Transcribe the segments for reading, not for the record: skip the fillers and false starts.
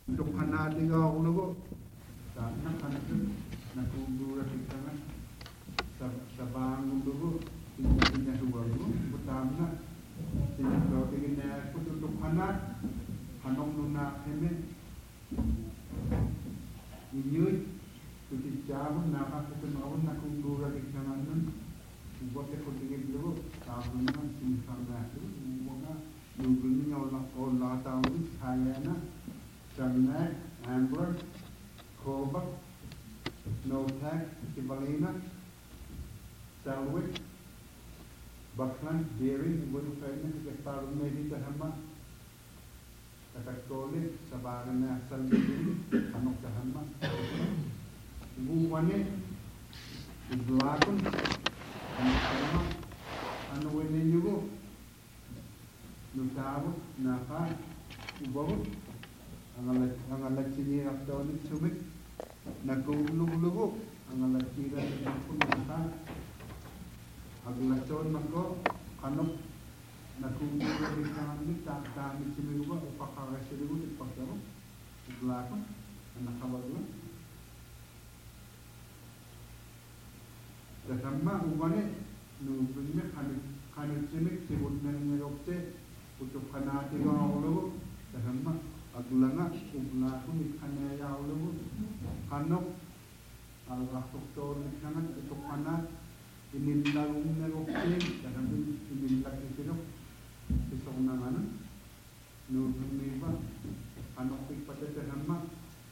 Tukhanadiga ulo sana kanatu nakundura kitana sabang ulo tinya suwalu utama tinjau digina putu tukhanat hanong nuna eme inyui putu jamu nama ketenawun nakundura kitana nun buat kepentingan dulu tahunnya simpan itu mungkin nubuni Allah tahu sayana Jamna, Amber, Korba, Notak, Kivalina, Salwick, Buckland, Dairy, Woodford, the Parmedi, the Hammer, Takakoli, Sabarana, Salvi, Hamok the Hammer, Wuwane, the Blackun, and Hammer, and when you go, Nutabu, Napa, Ubo. Ang alatsini after ni sumit nagululugo ang alatsira ni punta aglason nako kanok nagululugo ni kami kami sinuwa upakakasilugo ni pagdaro uglako ang nakawagla kasama uwane nubunme kanit simit sibut na nilokte utuk kanati ko ulo kasama Agulanga, uglaku ni kanya yaulu, kanok, al-raktuktor ni kanat, ituk kanat, inilagong neroksin, karami inilag ni sinok, isok na nga nun, nubumiba, kanok ipatete hama,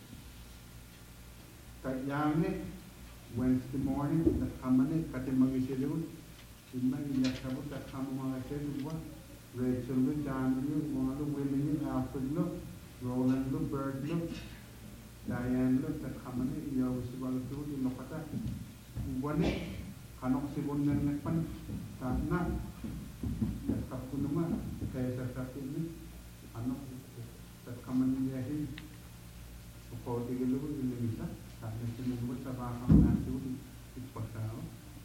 kayane, Wednesday morning, nakamane, katimagisiluun, inma inyakabot, nakamo mga siluwa, Rachel lo, John lo, mga lo, Willie lo, Alfred lo, Roland lo, Bird lo, Diane lo, takamane, iyaw sibalo to, inokata, uwane, kanok sibon na nakpan, na, nakapunuma, kaya sa sapin, kanok, takamane yahin, upote galo, ilimisa, kaya sinubot sa bakang nato, ipasao,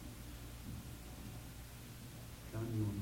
saan yun?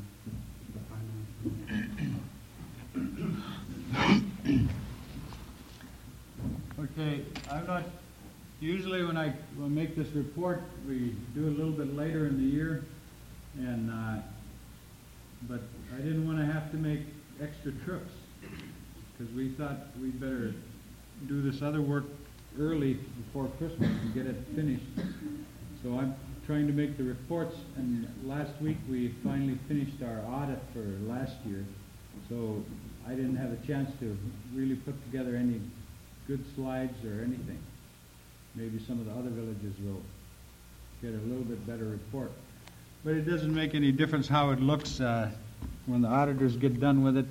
Okay, I'm not, usually when I make this report, we do a little bit later in the year, and but I didn't want to have to make extra trips, because we thought we'd better do this other work early before Christmas and get it finished. So I'm trying to make the reports, and last week we finally finished our audit for last year, so I didn't have a chance to really put together any good slides or anything. Maybe some of the other villages will get a little bit better report. But it doesn't make any difference how it looks when the auditors get done with it.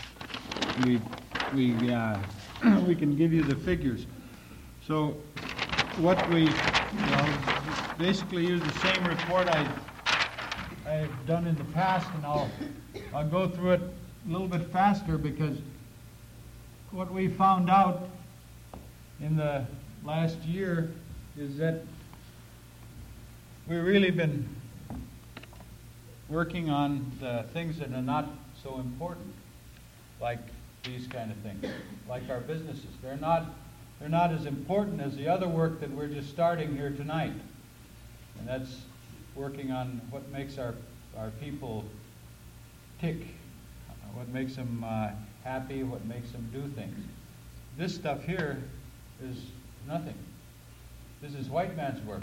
We can give you the figures. So what we basically use the same report I've done in the past, and I'll go through it a little bit faster, because what we found out in the last year is that we've really been working on the things that are not so important, like these kind of things, like our businesses. They're not as important as the other work that we're just starting here tonight. And that's working on what makes our people tick, what makes them happy, what makes them do things. This stuff here is nothing. This is white man's work.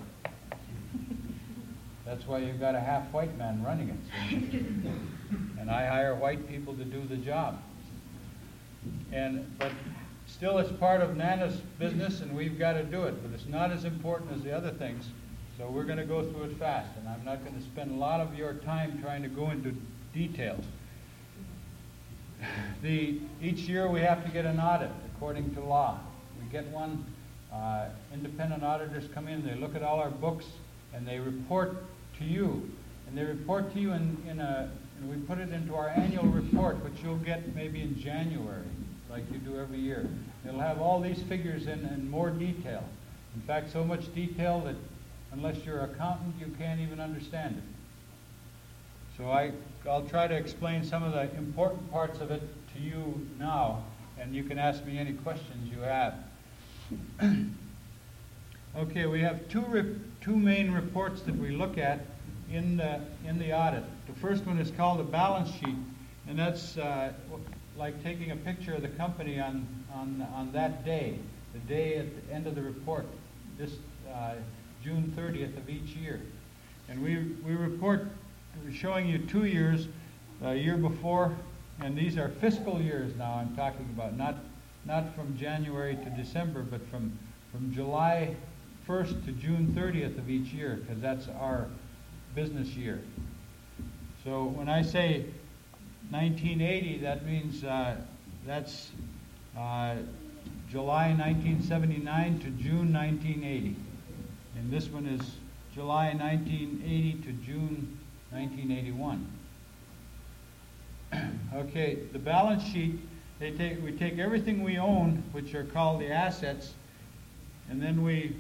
That's why you've got a half white man running it. And I hire white people to do the job. But still it's part of Nana's business, and we've got to do it, but it's not as important as the other things, so we're going to go through it fast, and I'm not going to spend a lot of your time trying to go into details. Each year we have to get an audit according to law. We get one, independent auditors come in, they look at all our books, and they report to you. And they report to you and we put it into our annual report, which you'll get maybe in January, like you do every year. It'll have all these figures in more detail. In fact, so much detail that unless you're an accountant, you can't even understand it. So I'll try to explain some of the important parts of it to you now, and you can ask me any questions you have. Okay, we have two main reports that we look at in the audit. The first one is called the balance sheet, and that's like taking a picture of the company on that day, the day at the end of the report, this June 30th of each year. And we report, we're showing you 2 years, a year before, and these are fiscal years now I'm talking about, not from January to December, but from July 1st to June 30th of each year, because that's our business year. So when I say 1980, that means that's July 1979 to June 1980. And this one is July 1980 to June 1981. Okay, the balance sheet, we take everything we own, which are called the assets, and then we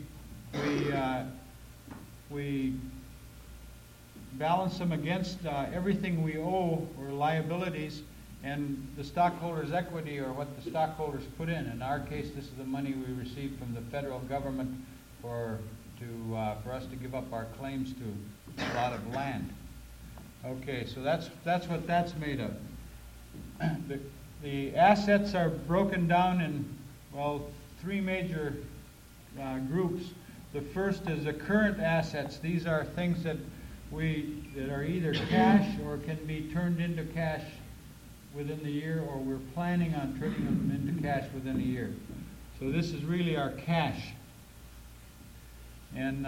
balance them against everything we owe or liabilities and the stockholders' equity, or what the stockholders put in. In our case, this is the money we received from the federal government for us to give up our claims to a lot of land. Okay, so that's what that's made of. The assets are broken down in, well, three major groups. The first is the current assets. These are things that are either cash or can be turned into cash within the year, or we're planning on turning them into cash within a year. So this is really our cash. And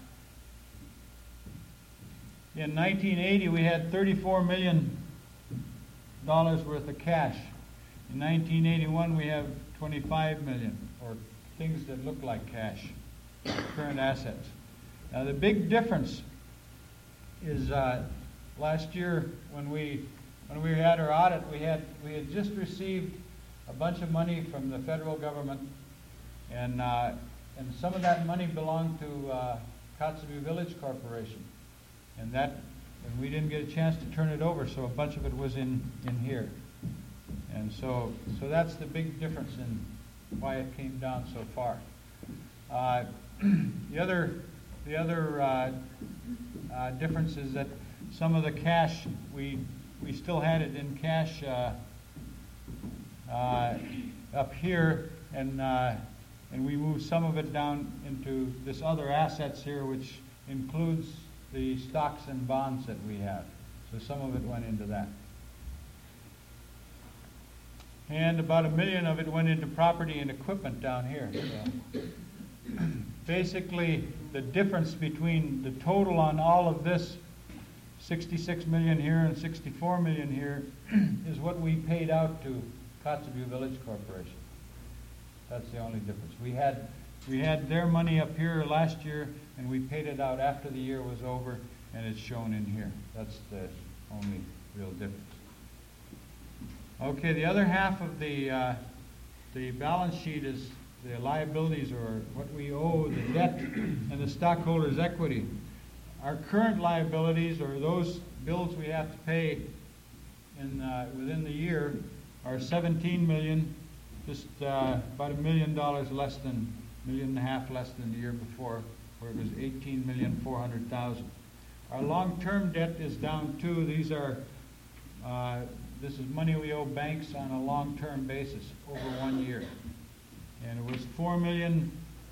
in 1980, we had $34 million worth of cash. In 1981, we have $25 million, or things that look like cash, current assets. Now, the big difference is last year when we had our audit, we had just received a bunch of money from the federal government, and some of that money belonged to Kotzebue Village Corporation, and we didn't get a chance to turn it over, so a bunch of it was in here, and so that's the big difference in why it came down so far. The other difference is that some of the cash, we still had it in cash up here, and we moved some of it down into this other assets here, which includes the stocks and bonds that we have. So some of it went into that. And about $1 million of it went into property and equipment down here. So basically, the difference between the total on all of this, 66 million here and 64 million here, is what we paid out to Kotzebue Village Corporation. That's the only difference. We had their money up here last year, and we paid it out after the year was over, and it's shown in here. That's the only real difference. Okay, the other half of the balance sheet is the liabilities, or what we owe, the debt, and the stockholders' equity. Our current liabilities, or those bills we have to pay within the year, are $17 million, just about $1 million less than, $1.5 million less than the year before, where it was $18,400,000. Our long-term debt is down too. These are this is money we owe banks on a long-term basis over 1 year. And it was $4,400,000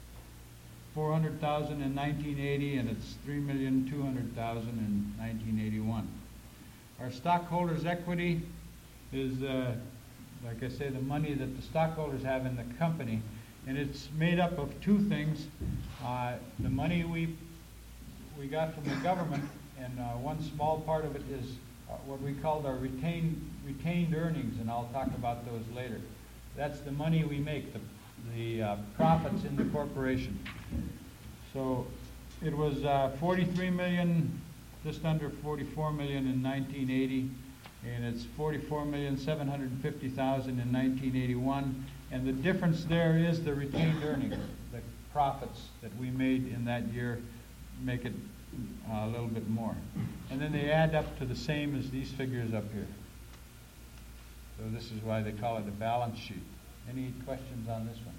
in 1980, and it's $3,200,000 in 1981. Our stockholders' equity is, like I say, the money that the stockholders have in the company, and it's made up of two things. The money we got from the government, and one small part of it is what we called our retained earnings, and I'll talk about those later. That's the money we make, the profits in the corporation. So it was 43 million, just under 44 million in 1980, and it's 44,750,000 in 1981. And the difference there is the retained earnings, the profits that we made in that year make it a little bit more. And then they add up to the same as these figures up here. So this is why they call it a balance sheet. Any questions on this one?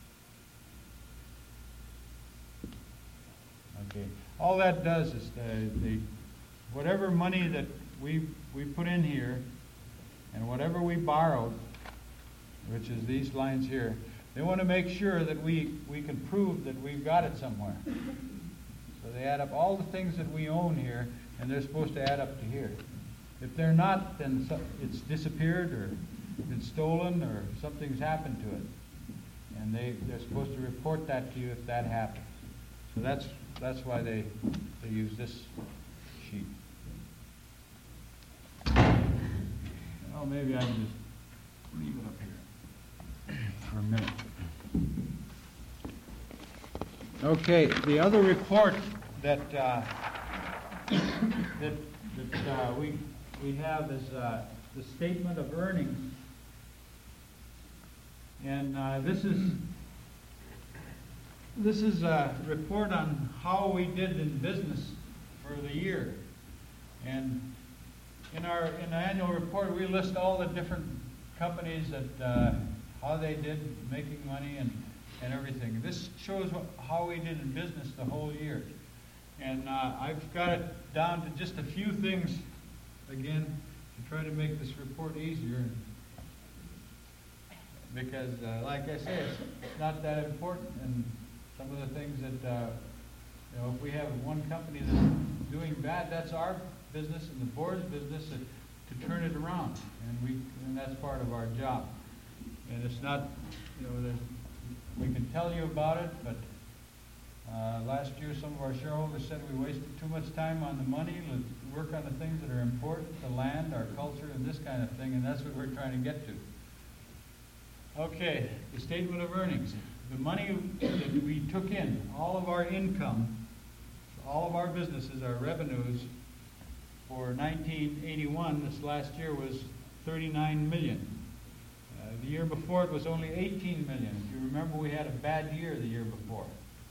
Okay. All that does is whatever money that we put in here and whatever we borrowed, which is these lines here, they want to make sure that we can prove that we've got it somewhere. So they add up all the things that we own here, and they're supposed to add up to here. If they're not, then it's disappeared or been stolen or something's happened to it. And they're supposed to report that to you if that happens. So that's why they use this sheet. Oh, maybe I can just leave it up here for a minute. Okay, the other report that we have is the statement of earnings, and this is a report on how we did in business for the year. And in the annual report, we list all the different companies that how they did making money and everything. This shows how we did in business the whole year. And I've got it down to just a few things, again, to try to make this report easier. Because, like I say, it's not that important. And some of the things that, if we have one company that's doing bad, that's our business and the board's business to turn it around. And that's part of our job. And it's not, we can tell you about it, but last year some of our shareholders said we wasted too much time on the money. Let's work on the things that are important, the land, our culture, and this kind of thing, and that's what we're trying to get to. Okay, the statement of earnings. The money that we took in, all of our income, all of our businesses, our revenues, for 1981, this last year, was $39 million. The year before it was only $18 million. If you remember, we had a bad year the year before.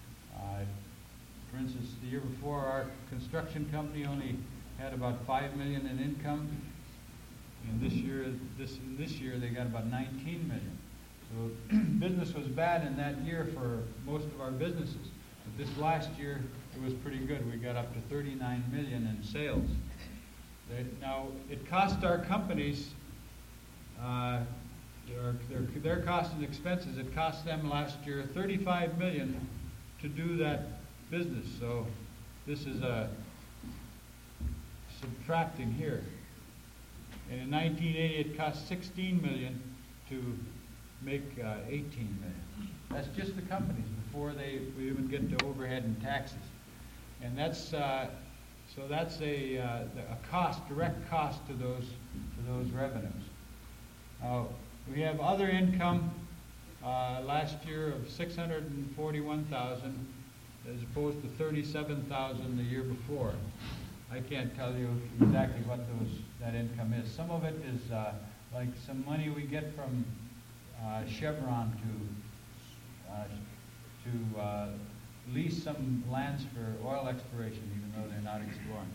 For instance, the year before, our construction company only had about $5 million in income. And this year they got about $19 million. So business was bad in that year for most of our businesses. But this last year, it was pretty good. We got up to $39 million in sales. Now, it cost our companies, their costs and expenses, it cost them last year $35 million to do that business. So this is subtracting here. And in 1980, it cost $16 million to make $18 million. That's just the companies before we even get to overhead and taxes. And that's so that's a cost, direct cost to those revenues. We have other income last year of $641,000 as opposed to $37,000 the year before. I can't tell you exactly what that income is. Some of it is like some money we get from Chevron to lease some lands for oil exploration, even though they're not exploring.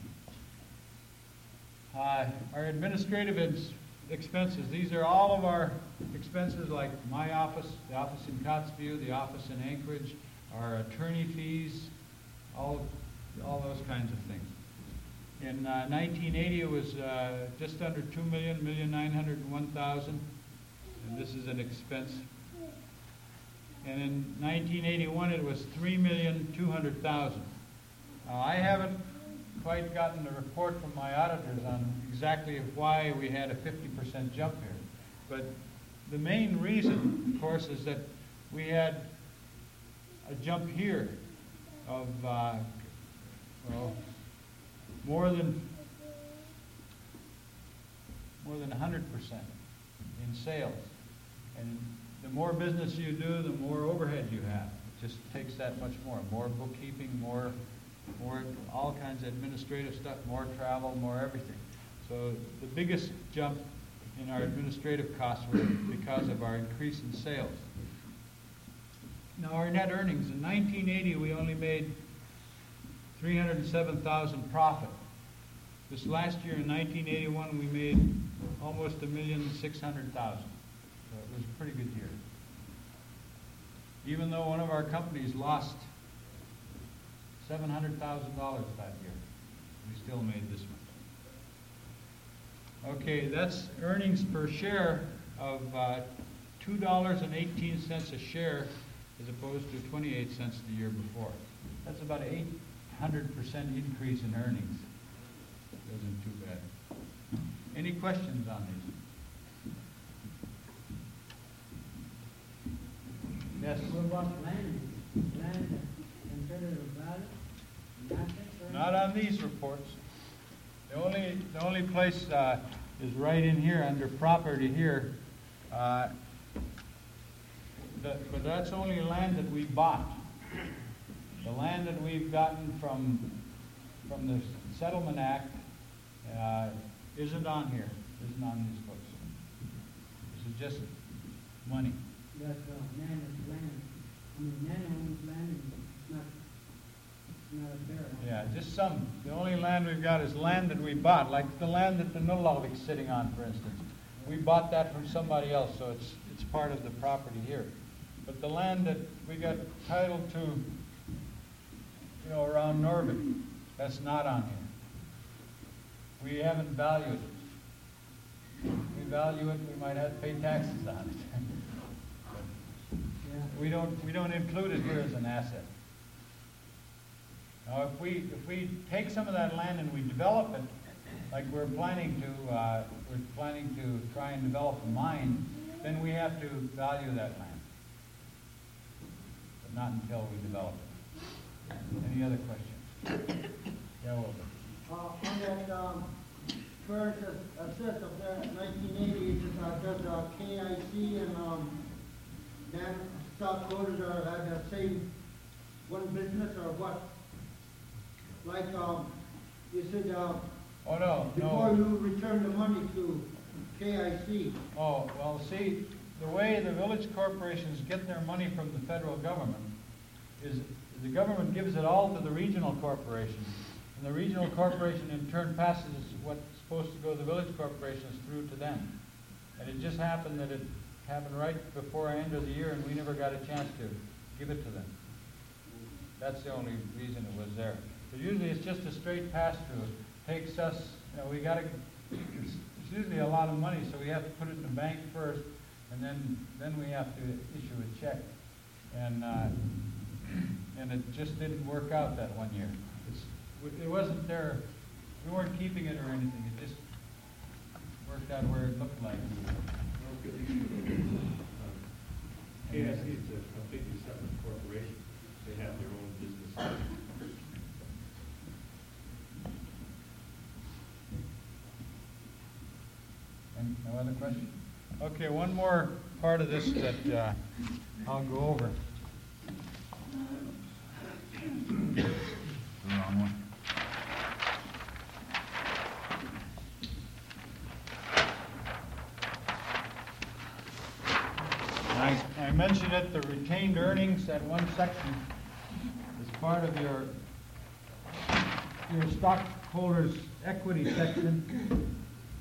Our administrative expenses, these are all of our expenses, like my office, the office in Kotzebue, the office in Anchorage, our attorney fees, all those kinds of things. In 1980, it was just under $2 million, $1,901,000, and this is an expense. And in 1981, it was $3,200,000. Now, I haven't quite gotten a report from my auditors on exactly why we had a 50% jump here. But the main reason, of course, is that we had a jump here of, more than 100% in sales. And the more business you do, the more overhead you have. It just takes that much more. More bookkeeping, more all kinds of administrative stuff, more travel, more everything. So the biggest jump in our administrative costs were because of our increase in sales. Now, our net earnings, in 1980, we only made $307,000 profit. This last year, in 1981, we made almost $1,600,000. So it was a pretty good year. even though one of our companies lost $700,000 that year. We still made this one. Okay, that's earnings per share of $2.18 a share as opposed to 28 cents the year before. That's about an 800% increase in earnings. Wasn't too bad. Any questions on these? Yes? What about land? Land considered a value? Asset or- Not on these reports. The only place is right in here under property here. But that's only land that we bought. The land that we've gotten from the Settlement Act isn't on here. Isn't on these books. This is just money. That man is land. I mean, man owns land and it's not a fair. Yeah, just some. The only land we've got is land that we bought, like the land that the Nullalvik's sitting on, for instance. We bought that from somebody else, so it's part of the property here. But the land that we got title to, around Norvik, that's not on here. We haven't valued it. If we value it, we might have to pay taxes on it. Yeah. We don't include it here as an asset. Now, if we take some of that land and we develop it, like we're planning to try and develop a mine, then we have to value that land. But not until we develop it. Any other questions? Yeah, Wilbur. On that, first assess of that 1980, it says KIC and then stockholders are at the same one business or what? Like you said Oh, no, before no. you return the money to KIC. Oh, well, see, the way the village corporations get their money from the federal government is the government gives it all to the regional corporation. And the regional corporation in turn passes what's supposed to go to the village corporations through to them. And it just happened that it happened right before our end of the year and we never got a chance to give it to them. That's the only reason it was there. But usually it's just a straight pass-through. It takes us, it's usually a lot of money, so we have to put it in the bank first, and then we have to issue a check. And it just didn't work out that one year. It wasn't there, we weren't keeping it or anything, it just worked out where it looked like. KIC is a completely separate corporation. They have their own business. And no other questions? Okay, one more part of this that I'll go over. The wrong one. I mentioned it, the retained earnings, that one section is part of your stockholders' equity section.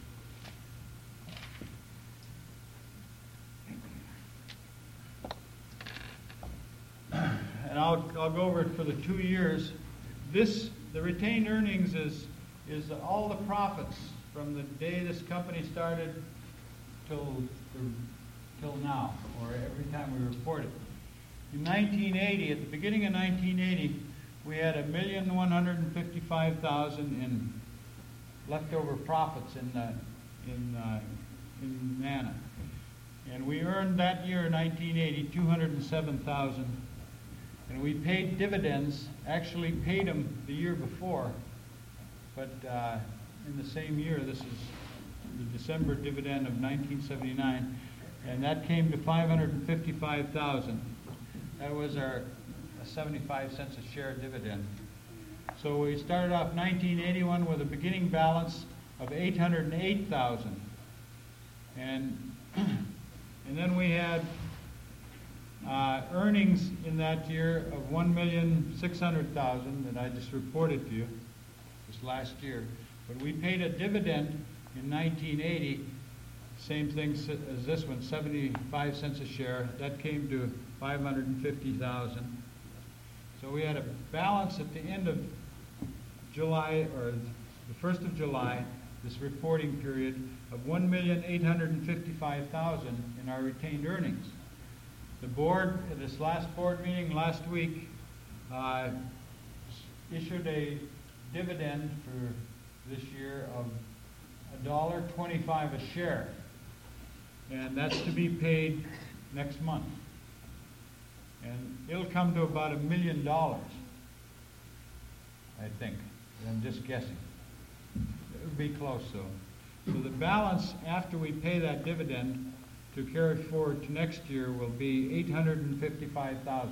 And I'll go over it for the 2 years. The retained earnings is all the profits from the day this company started till now, or every time we report it. In 1980, at the beginning of 1980, we had $1,155,000 in leftover profits in Nana, and we earned that year, 1980, $207,000, and we paid dividends. Actually, paid them the year before, but in the same year. This is the December dividend of 1979. And that came to $555,000. That was our 75 cents a share dividend. So we started off 1981 with a beginning balance of $808,000. And then we had earnings in that year of $1,600,000 that I just reported to you this last year. But we paid a dividend in 1980. Same thing as this one, 75 cents a share. That came to $550,000. So we had a balance at the end of July, or the 1st of July, this reporting period, of $1,855,000 in our retained earnings. The board, at this last board meeting last week, issued a dividend for this year of $1.25 a share, and that's to be paid next month. And it'll come to about $1 million, I think. I'm just guessing. It would be close, though. So the balance after we pay that dividend to carry forward to next year will be $855,000.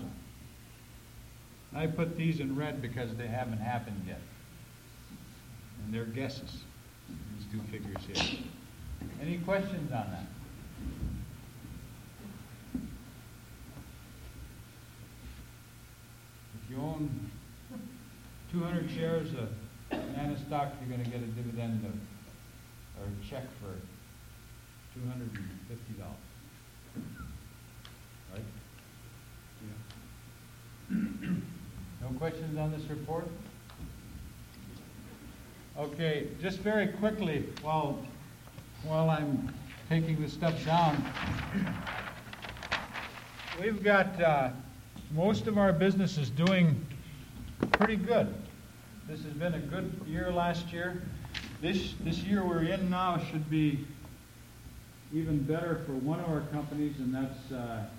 I put these in red because they haven't happened yet. And they're guesses, these two figures here. Any questions on that? If you own 200 shares of Nana stock, you're going to get a dividend of, or a check for $250. Right? Yeah. No questions on this report? Okay, just very quickly, while I'm taking this stuff down, we've got most of our businesses doing pretty good. This has been a good year last year. This year we're in now should be even better for one of our companies, and that's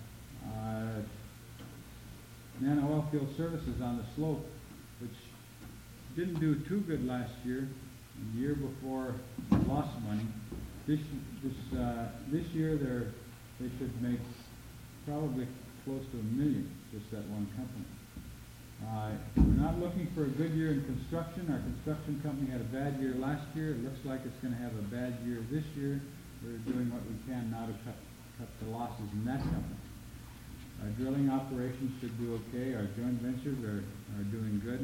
Nana Oilfield Services on the slope, which didn't do too good last year. The year before, lost money. This year they should make probably close to $1 million, just that one company. We're not looking for a good year in construction. Our construction company had a bad year last year. It looks like it's going to have a bad year this year. We're doing what we can now to cut the losses in that company. Our drilling operations should do okay. Our joint ventures are doing good.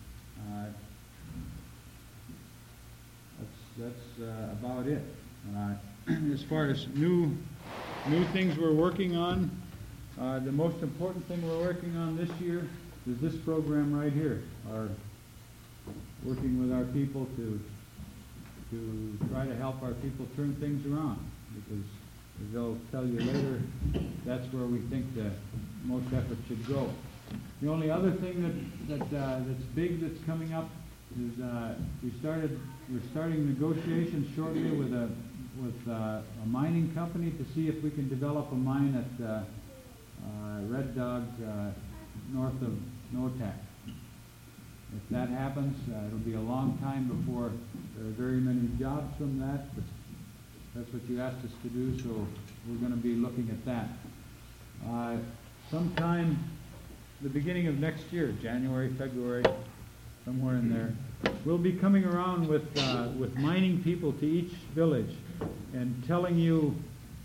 That's about it. As far as new things we're working on, the most important thing we're working on this year is this program right here. Working with our people to try to help our people turn things around, because as they'll tell you later, that's where we think the most effort should go. The only other thing that's big that's coming up is we're starting negotiations shortly with a mining company to see if we can develop a mine at Red Dog north of Noatak. If that happens, it'll be a long time before there are very many jobs from that, but that's what you asked us to do, so we're going to be looking at that. Sometime the beginning of next year, January, February, somewhere in there, we'll be coming around with mining people to each village and telling you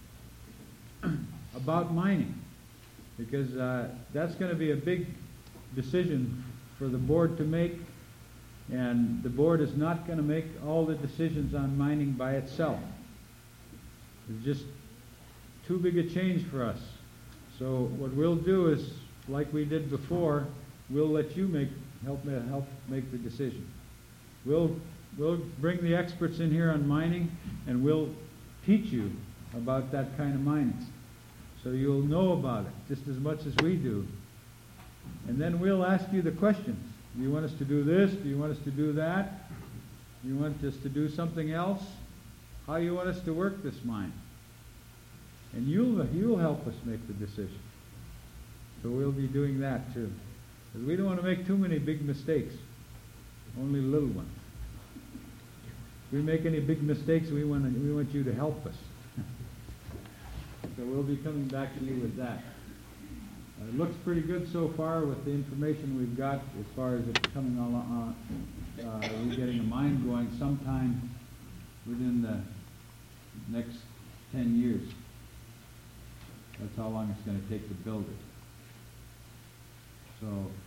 about mining, because that's going to be a big decision for the board to make, and the board is not going to make all the decisions on mining by itself. It's just too big a change for us. So what we'll do is, like we did before, we'll let you help make the decision. We'll bring the experts in here on mining, and we'll teach you about that kind of mining, so you'll know about it just as much as we do. And then we'll ask you the questions. Do you want us to do this? Do you want us to do that? Do you want us to do something else? How do you want us to work this mine? And you'll help us make the decision. So we'll be doing that too. Because we don't want to make too many big mistakes. Only little ones. If we make any big mistakes, we want you to help us. So we'll be coming back to you with that. It looks pretty good so far with the information we've got as far as it coming along. We're getting a mine going sometime within the next 10 years. That's how long it's going to take to build it. So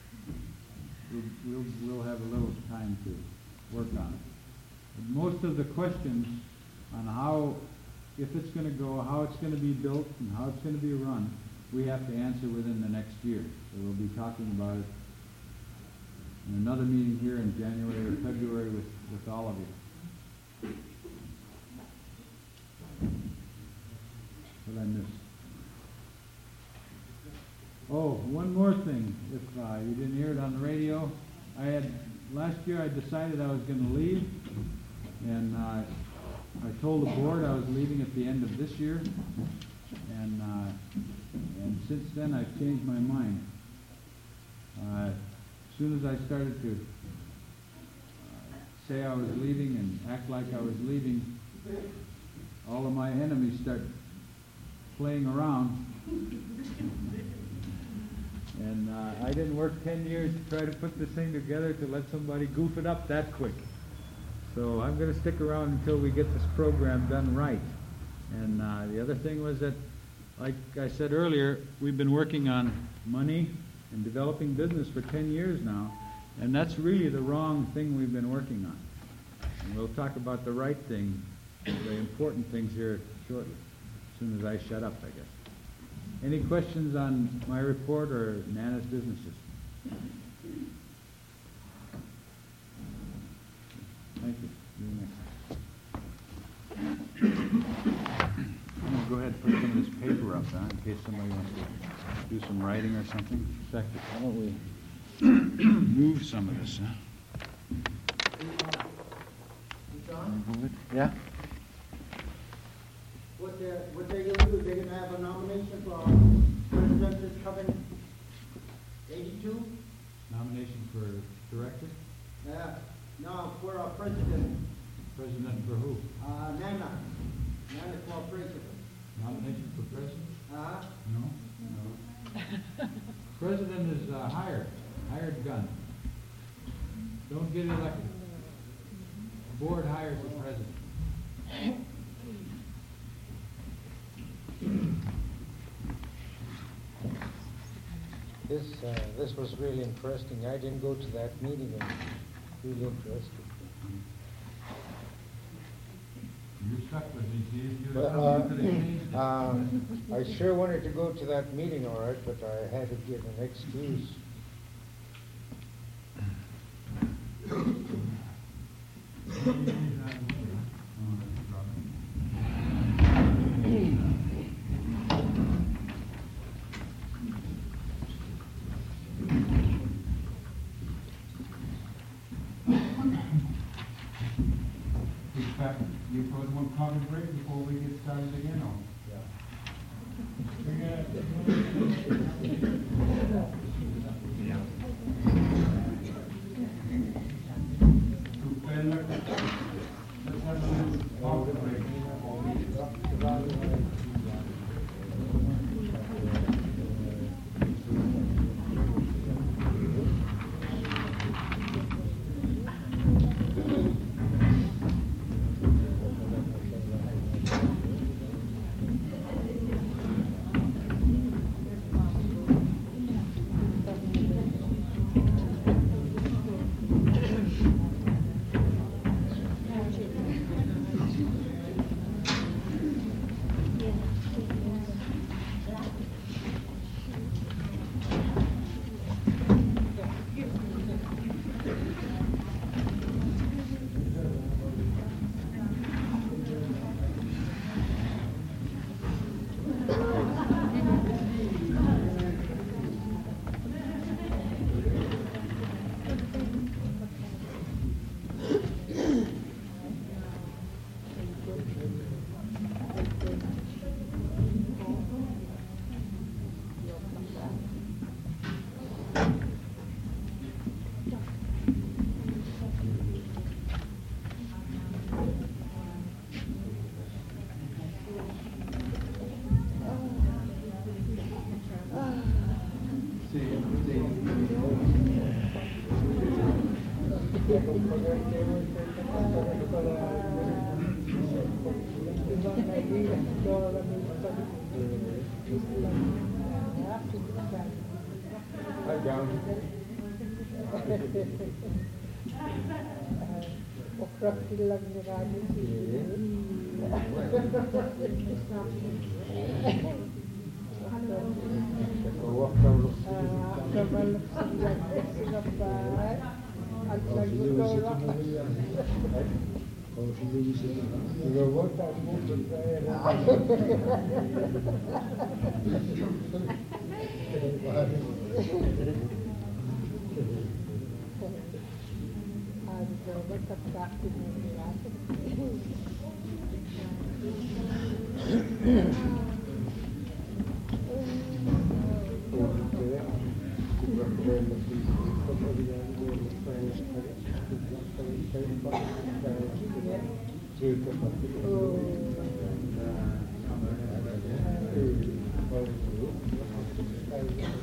we'll have a little time to work on it. But most of the questions on how, if it's going to go, how it's going to be built, and how it's going to be run, we have to answer within the next year. So we'll be talking about it in another meeting here in January or February with all of you. What did I miss? Oh, one more thing. If you didn't hear it on the radio, last year I decided I was going to leave, and I told the board I was leaving at the end of this year, and since then I've changed my mind. As soon as I started to say I was leaving and act like I was leaving, all of my enemies start playing around. And I didn't work 10 years to try to put this thing together to let somebody goof it up that quick. So I'm going to stick around until we get this program done right. And the other thing was that, like I said earlier, we've been working on money and developing business for 10 years now, and that's really the wrong thing we've been working on. And we'll talk about the right thing, the important things here shortly, as soon as I shut up, I guess. Any questions on my report or Nana's businesses? Thank you. You're next. I'm going to go ahead and put some of this paper up, in case somebody wants to do some writing or something. In fact, why don't we move some of this, John? Yeah? What they're gonna do, they're gonna have a nomination for president this coming 82? Nomination for director? Yeah, no, for our president, President for who? Nana for president. Nomination for president? Uh-huh. No. President is hired gun. Don't get elected. The board hires the president. This was really interesting. I didn't go to that meeting, and really interesting. You're stuck with these. But I sure wanted to go to that meeting, all right, but I had to give an excuse. You put one coffee break before we get started again, or? Let's have a little coffee break. Hi, John. Oh.